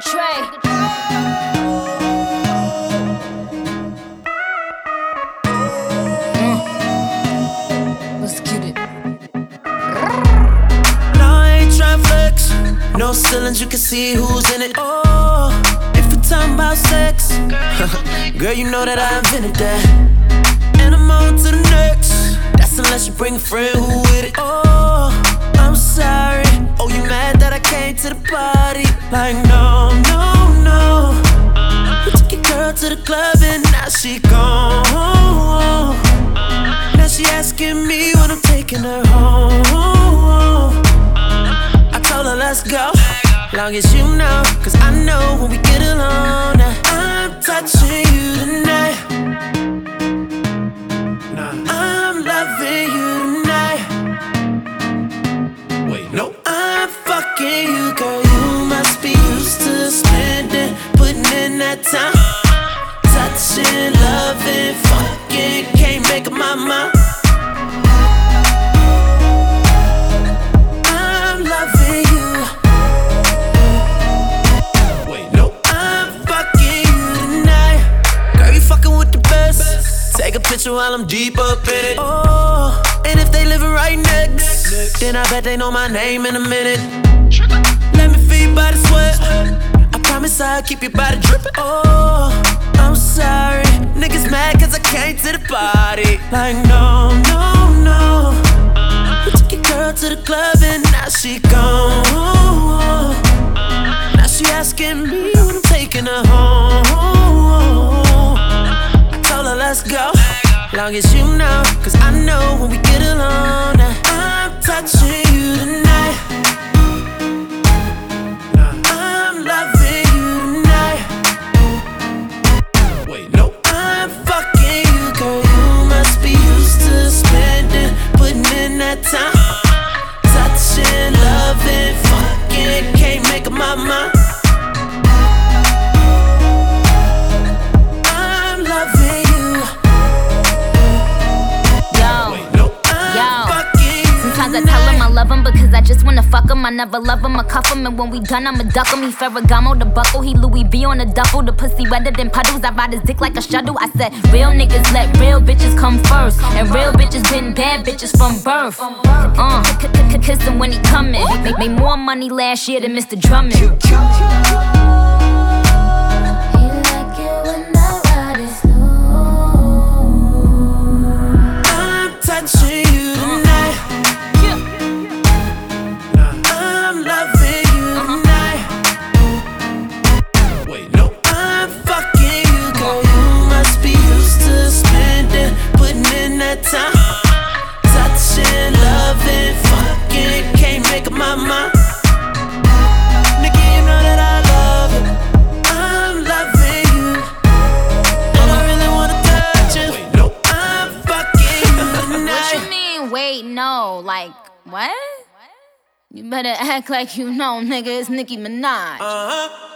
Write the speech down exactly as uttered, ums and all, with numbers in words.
Trey. Mm. Let's get it. No, I ain't tryna flex. No ceilings, you can see who's in it. Oh, if we're talking about sex, girl, you know that I invented that. And I'm on to the next. That's unless you bring a friend who with it. Oh, I'm sorry. Oh, you mad that I came to the party? Like, no, no, no. You took your girl to the club and now she gone. Now she asking me when I'm taking her home. I told her let's go, long as you know, cause I know when we get alone. Now I'm touching you tonight. I'm loving you tonight. Wait, no, I'm fucking you, girl. You must be used to spending, putting in that time. Touching, loving, fucking, can't make up my mind. I'm loving you. Wait, no, I'm fucking you tonight. Girl, you fucking with the best. Take a picture while I'm deep up in it. Oh, and if they living right next, then I bet they know my name in a minute. Let me feel your body sweat. I promise I'll keep your body dripping. Oh, I'm sorry, niggas mad cause I came to the party. Like, no, no, no. You took your girl to the club and now she gone. Now she asking me when I'm taking her home. I told her let's go, long as you know, cause I know when we get alone. Now I'm touching you tonight. I'm loving you tonight. Wait, no, I'm fucking you, girl. You must be used to spending, putting in that time. Touching, loving, fucking, can't make up my mind. I'm loving you. Yo, Wait, no, I'm yo. fucking you. Sometimes I tell him I love him because I just wanna fuck him. I never love him, I cuff him, and when we done, I'ma duck him. He Ferragamo, the buckle, he Louis V on the duffel. The pussy wetter than puddles, I ride his dick like a shuttle. I said, real niggas let real bitches come first, and real bitches been bad bitches from birth. Uh, kiss him when he comin'. Make, make more money last year than Mister Drummond. I'm touching you tonight. I'm loving you tonight. Wait, no, I'm fucking you, girl. You must be used to spending, putting in that time. Touching, loving, fucking, can't make up my mind. Nigga, you know that I love you. I'm loving you, and I really wanna touch you. Wait, no, I'm fucking you tonight. What you mean, wait, no? Like, what? You better act like you know, nigga, it's Nicki Minaj. Uh-huh.